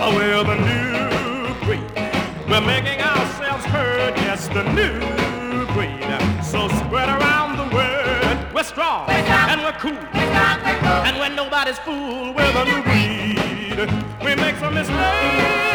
We're the new breed. We're making ourselves heard. Yes, the new breed. So spread around the word. We're strong and we're cool. And when nobody's fool, we're the new breed. We make some mistakes.